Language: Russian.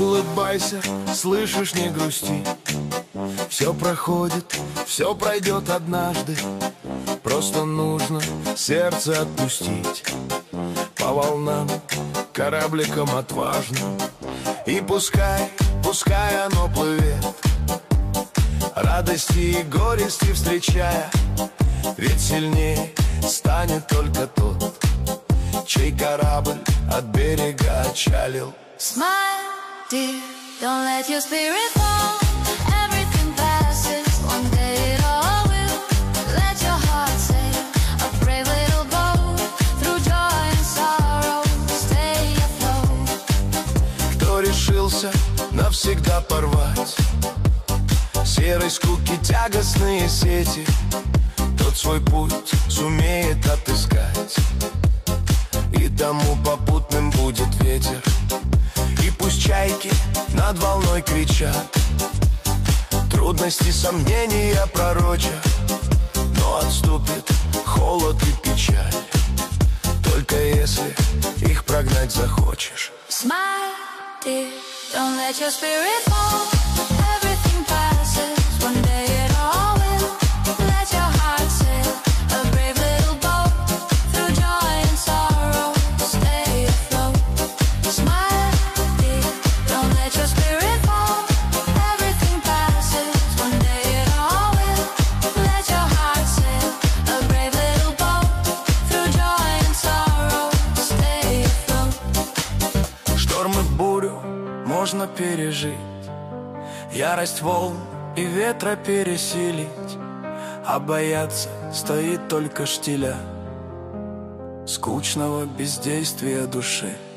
улыбайся, слышишь, не грусти. Все проходит, все пройдет однажды. Просто нужно сердце отпустить по волнам, корабликом отважным. И пускай, пускай оно плывет, радости и горести встречая. Ведь сильнее станет только тот, чей корабль от берега отчалил. Smile, dear, don't let your spirit fall. Everything passes, one day it all will. Let your heart sail, a brave little boat. Through joy and sorrow, stay afloat. Кто решился навсегда порвать серой скуки тягостные сети, тот свой путь сумеет отыскать, и тому попутным будет ветер. И пусть чайки над волной кричат, трудности, сомнения пророча, но отступит холод и печаль, только если их прогнать захочешь. Smile, dear, don't let your spirit fall. Everything passes, one day it all will. Let your heart sail, a brave little boat. Through joy and sorrow, stay afloat. Smile, dear, don't let your spirit fall. Everything passes, one day it all will. Let your heart sail, a brave little boat. Through joy and sorrow, stay afloat. Штормы, бурю можно пережить, ярость волн и ветра пересилить, а бояться стоит только штиля скучного бездействия души.